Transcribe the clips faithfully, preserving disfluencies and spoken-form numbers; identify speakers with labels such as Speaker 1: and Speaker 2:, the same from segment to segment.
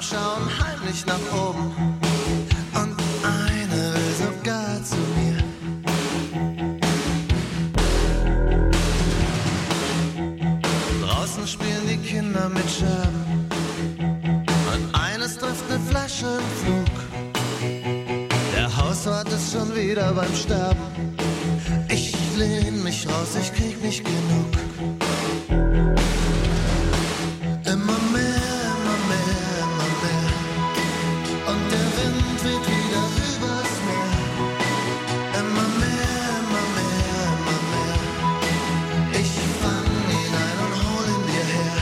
Speaker 1: und schauen heimlich nach oben. Und eine will sogar zu mir. Draußen spielen die Kinder mit Scherben und eines trifft eine Flasche im Flug. Der Hauswart ist schon wieder beim Sterben. Ich lehn mich raus, ich krieg nicht genug. Immer mehr, immer mehr, immer mehr. Und der Wind weht wieder übers Meer. Immer mehr, immer mehr, immer mehr. Ich fang ihn ein und hol ihn dir her.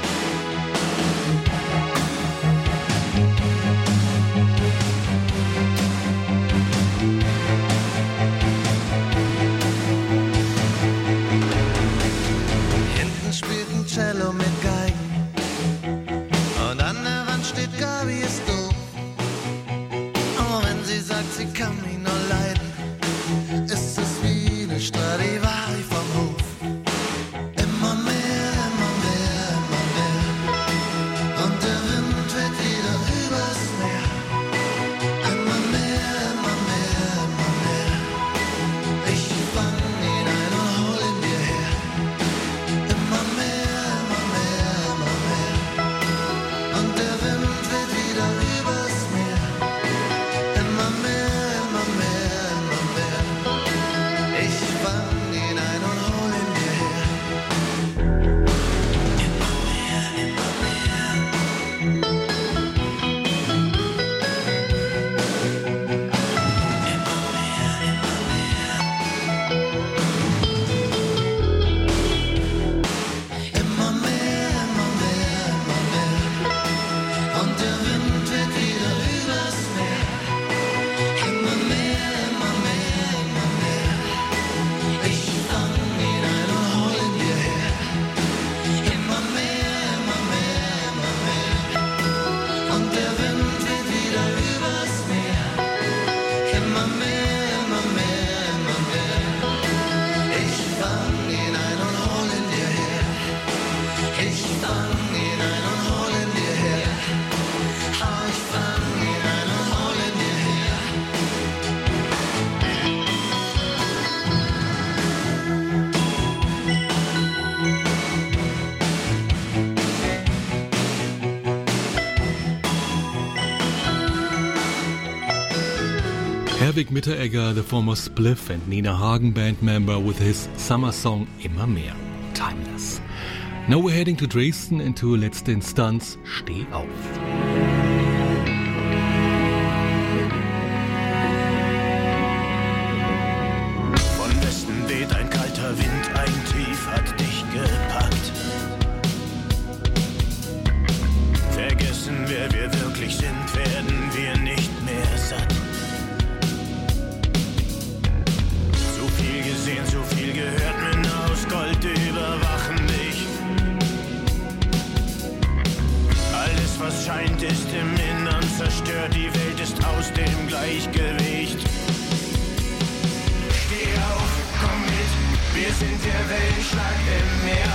Speaker 1: Hinten spielt ein Cello mit Geigen. Und an der Wand steht Gabi ist doof. Auch wenn sie sagt, sie kann mich nur leiden, ist es wie eine Stradivari vom Hof. Immer mehr, immer mehr, immer mehr. Und der Wind weht wieder übers Meer. Immer mehr, immer mehr, immer mehr. Ich fang ihn ein und hol ihn dir her. Immer mehr, immer mehr, immer mehr. Und der Wind weht wieder übers Meer. Immer mehr, immer mehr, immer mehr. Ich fang ihn ein und hol ihn dir her. Immer mehr, immer mehr. Immer mehr, immer mehr. Immer mehr, immer mehr, immer mehr. Und der Wind weht wieder übers Meer. Immer mehr, immer mehr, immer mehr. Ich fang ihn ein und hol ihn dir her. Immer mehr, immer mehr, immer mehr. Und der Wind weht wieder übers Meer. Immer mehr, immer mehr, immer mehr. Ich fang ihn ein und hol ihn dir her. Ich fang ihn ein und hol ihn dir her. Ah, ich fang ihn ein und hol ihn dir her.
Speaker 2: Herwig Mitteregger, the former Spliff and Nina Hagen band member, with his summer song Immer mehr, Timeless. Now we're heading to Dresden into letzte Instanz, Steh auf.
Speaker 3: Von Westen weht ein kalter Wind, ein Tief hat dich gepackt. Vergessen, wer wir wirklich sind, werden wir nicht mehr satt. So viel gesehen, so viel gehört, Männer aus Gold überwachen dich. Alles, was scheint, ist im Innern zerstört, die Welt ist aus dem Gleichgewicht. Steh auf, komm mit, wir sind der Wellenschlag im Meer.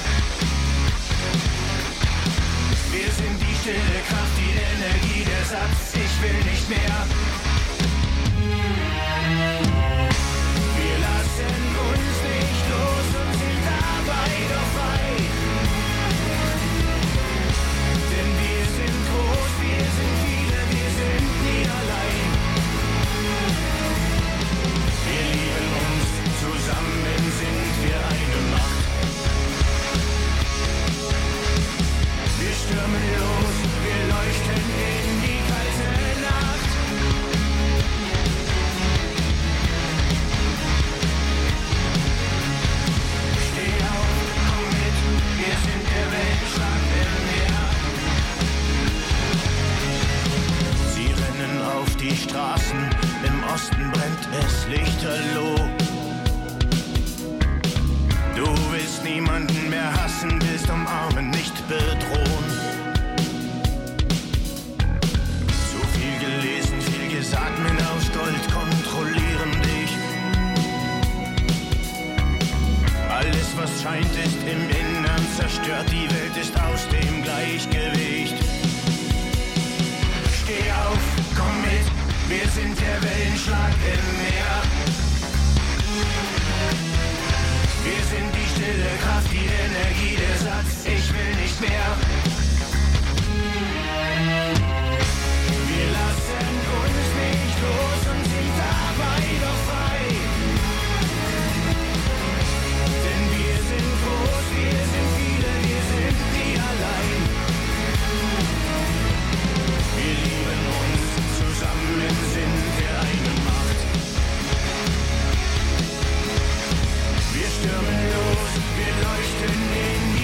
Speaker 3: Wir sind die stille Kraft, die Energie, der Satz, ich will nicht mehr. Wir lassen uns nicht los und sind dabei doch frei. Denn wir sind groß, wir sind viele, wir sind nie allein. Wir lieben uns, zusammen sind wir eine Macht. Wir stürmen los, wir leuchten in die kalte Nacht. Steh auf, komm mit, wir sind der Wellenschlag im Meer. Sie rennen auf die Straßen, im Osten brennt es lichterloh. Du willst niemanden mehr hassen, willst umarmen, nicht bedrohen. So viel gelesen, viel gesagt, Männer aus Gold kontrollieren dich. Alles, was scheint, ist im Innern zerstört, die Welt ist aus dem Gleichgewicht. sind der Wellenschlag im Meer. Wir sind die stille Kraft, die Energie, der Satz, ich will nicht mehr. Wir lassen uns nicht los und sind dabei doch frei. Denn wir sind groß, wir sind viele, wir sind nie allein. Wir lieben uns, zusammen sind wir eine Macht. Wir stürmen los, wir leuchten in die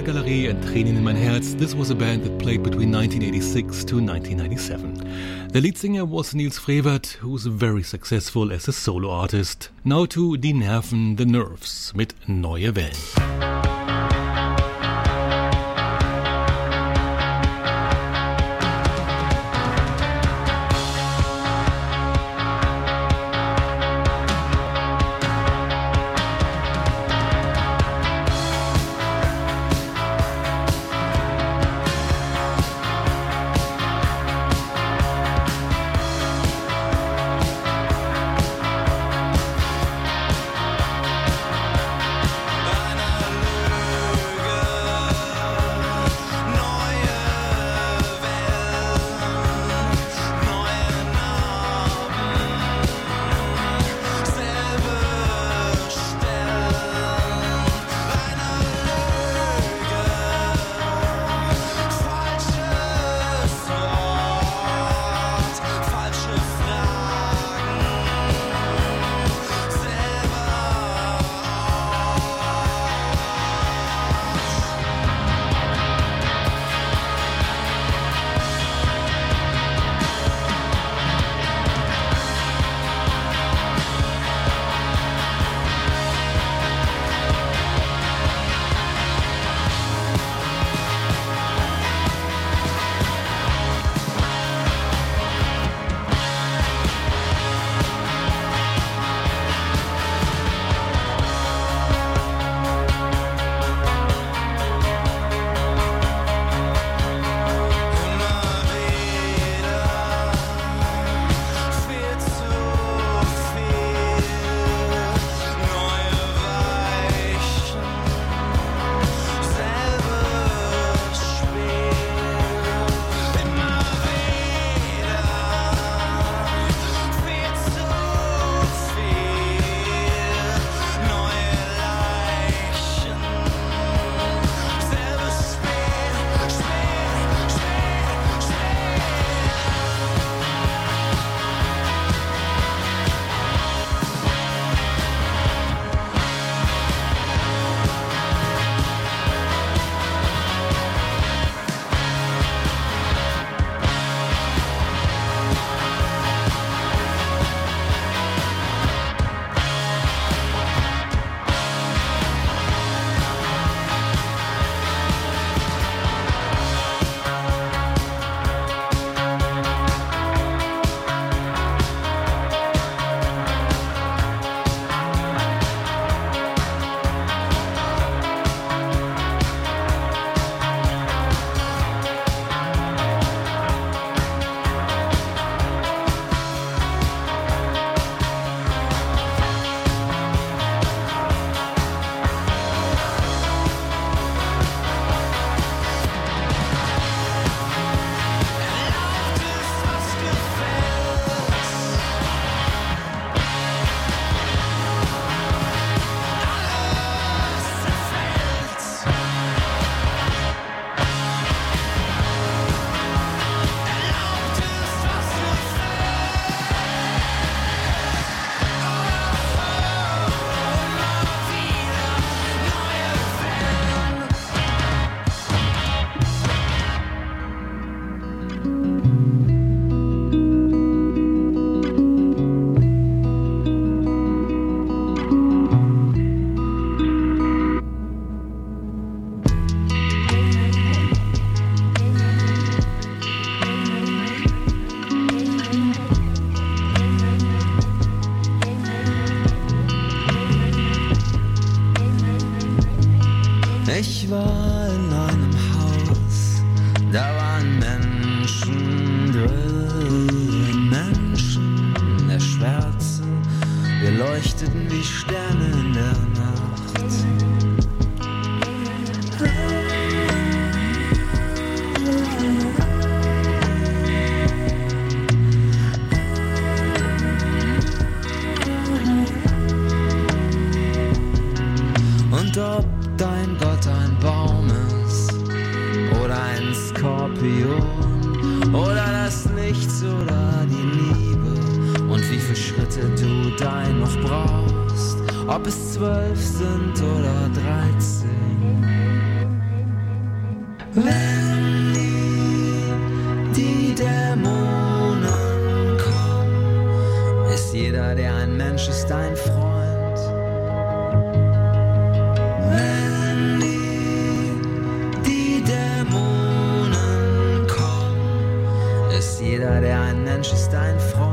Speaker 2: Zeitgalerie and Tränen in mein Herz, this was a band that played between nineteen eighty-six to nineteen ninety-seven. The lead singer was Niels Frevert, who's very successful as a solo artist. Now to Die Nerven, The Nerves mit Neue Wellen.
Speaker 1: Ich war in einem Haus, da waren Menschen drin, Menschen in der Schwärze, wir leuchteten wie Sterne in der Nacht. Und ob dein Gott ein Baum ist oder ein Skorpion oder das Nichts oder die Liebe und wie viele Schritte du dein noch brauchst, ob es zwölf sind oder dreizehn. Wenn die, die Dämonen kommen, ist jeder, der ein Mensch ist, dein Freund. Wenn die, die Dämonen kommen, ist jeder, der ein Mensch ist, dein Freund.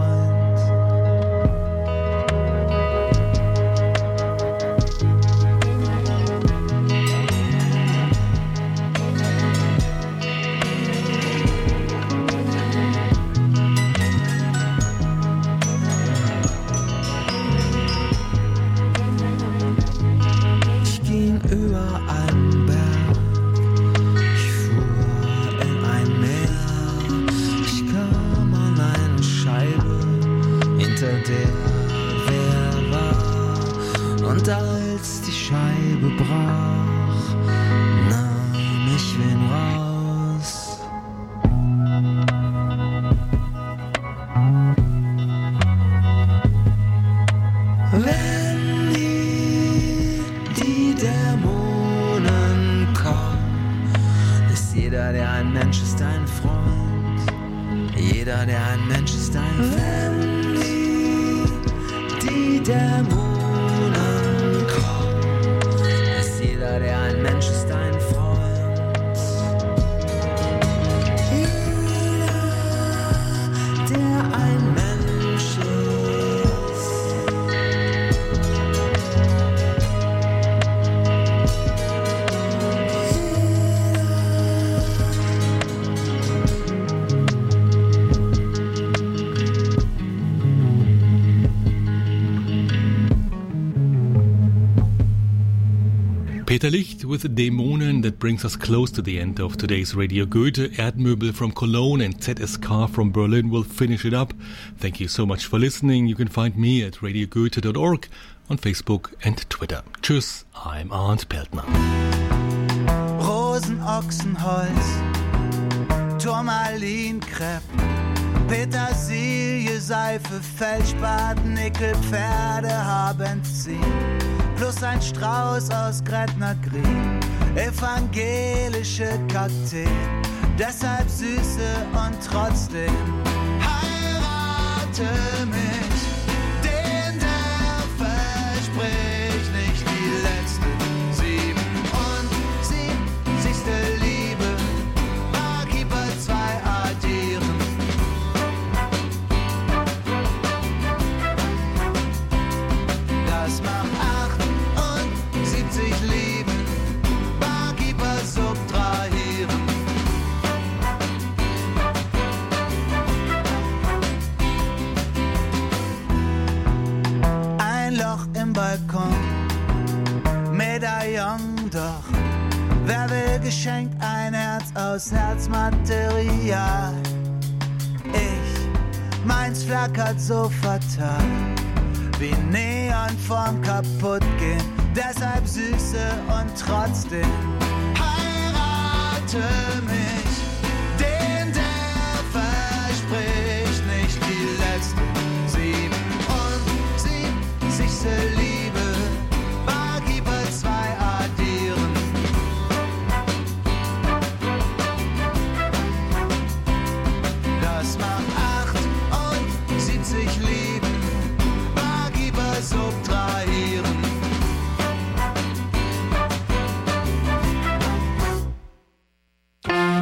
Speaker 2: Peter Licht with Dämonen. That brings us close to the end of today's Radio Goethe. Erdmöbel from Cologne and Z S K from Berlin will finish it up. Thank you so much for listening. You can find me at radio goethe dot org on Facebook and Twitter. Tschüss, I'm Arndt Peltner.
Speaker 1: Rosenochsenholz, Turmalin, Crepe, Petersilie, Seife, Feldspat, Nickel, Pferdehaar, Benzin, plus ein Strauß aus Gretna Green, evangelische Kakteen, deshalb Süße und trotzdem heirate mich, den der verspricht nicht die letzten sieben und siebzigste Liebe, Barkeeper zwei addieren. Das macht lieben, Barkeeper subtrahieren. Ein Loch im Balkon, Medaillon doch. Wer will geschenkt ein Herz aus Herzmaterial? Ich, meins flackert so fatal, wie Neon vorm Kaputtgehen. Deshalb Süße und trotzdem heirate mich, den der verspricht nicht die letzten sieben und siebzigste Liebe, Barkeeper zwei addieren. Das macht achtundsiebzig Lieben, Barkeeper subtrahieren.
Speaker 4: Thank you.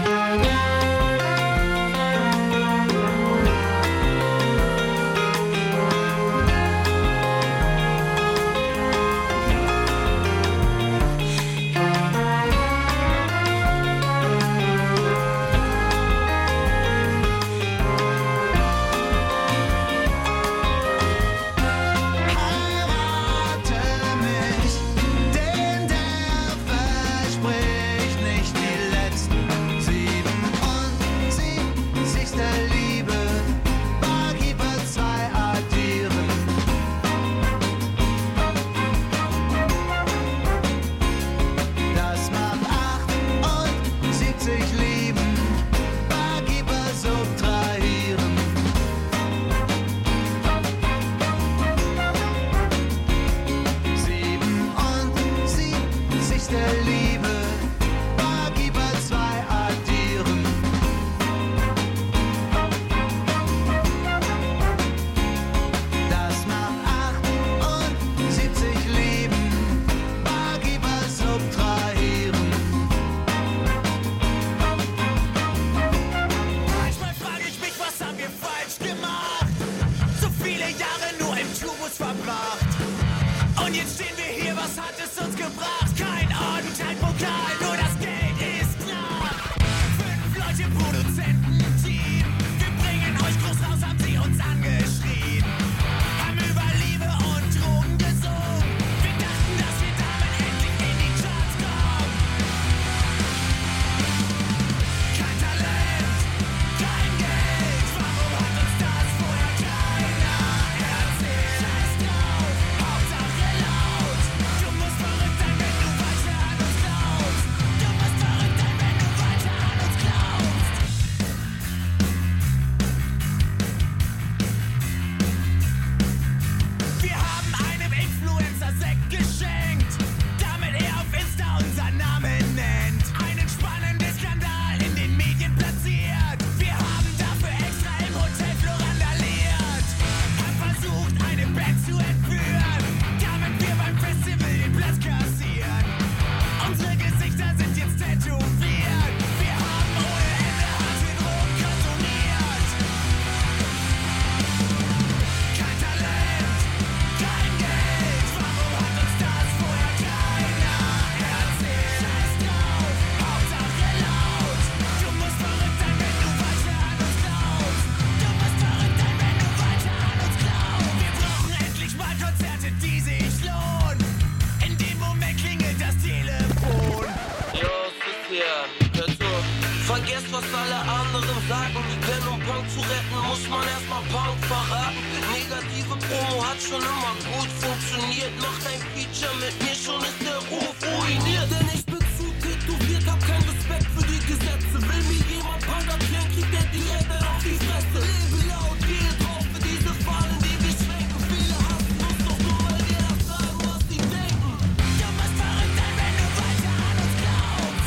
Speaker 4: was alle anderen sagen. Denn um Punk zu retten, muss man erstmal Punk verraten. Negative Promo hat schon immer gut funktioniert. Macht ein Feature mit mir, schon ist der Ruf ruiniert. Denn ich bin zu tätowiert, hab keinen Respekt für die Gesetze. Will mir jemand Punk erklären, kriegt der direkt auf die Fresse. Lebe laut, gehe drauf für diese Fahnen, die wir schwenken. Viele hassen uns doch nur, weil wir das sagen, was sie denken. Du musst verrückt sein, wenn du weiter an uns glaubst.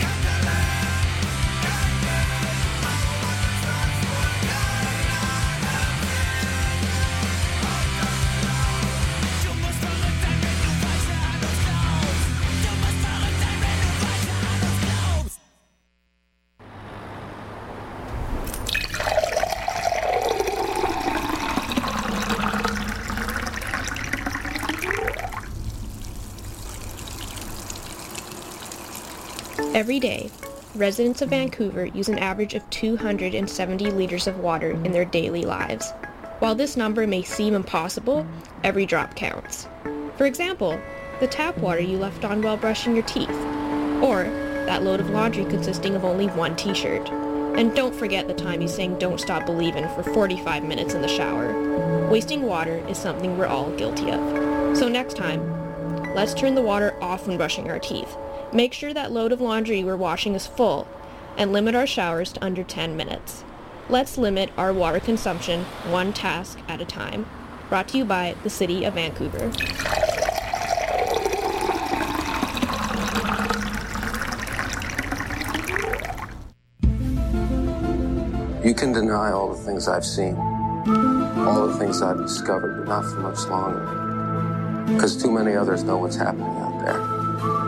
Speaker 5: Every day, residents of Vancouver use an average of two hundred seventy liters of water in their daily lives. While this number may seem impossible, every drop counts. For example, the tap water you left on while brushing your teeth, or that load of laundry consisting of only one t-shirt. And don't forget the time you sang Don't Stop Believin' for forty-five minutes in the shower. Wasting water is something we're all guilty of. So next time, let's turn the water off when brushing our teeth. Make sure that load of laundry we're washing is full, and limit our showers to under ten minutes. Let's limit our water consumption one task at a time. Brought to you by the City of Vancouver.
Speaker 6: You can deny all the things I've seen, all the things I've discovered, but not for much longer, because too many others know what's happening out there.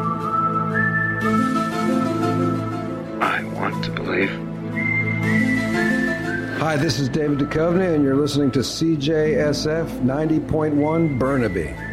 Speaker 6: I want to believe.
Speaker 7: Hi, this is David Duchovny, and you're listening to C J S F ninety point one Burnaby.